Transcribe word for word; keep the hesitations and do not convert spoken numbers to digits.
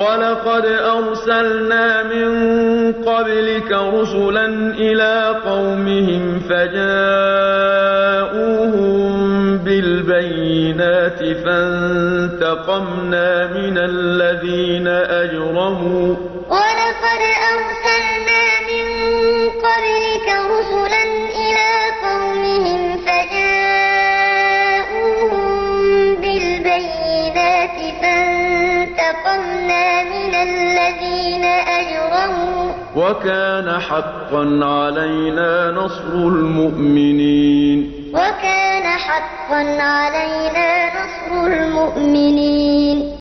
وَلَقَدْ أَرْسَلْنَا مِن قَبْلِكَ رُسُلًا إِلَىٰ قَوْمِهِمْ فَجَاءُوهُم بِالْبَيِّنَاتِ فَانتَقَمْنَا مِنَ الَّذِينَ أَجْرَمُوا ۖ وَلَقَدْ أَرْسَلْنَا مِن قَبْلِكَ رُسُلًا إِلَىٰ قَوْمِهِمْ فَجَاءُوهُم بِالْبَيِّنَاتِ فَانتَقَمْنَا مِنَ الَّذِينَ أَجْرَمُوا ۖ وَكَانَ حَقًّا عَلَيْنَا نَصْرُ الْمُؤْمِنِينَ وَكَانَ حَقًّا عَلَيْنَا نَصْرُ الْمُؤْمِنِينَ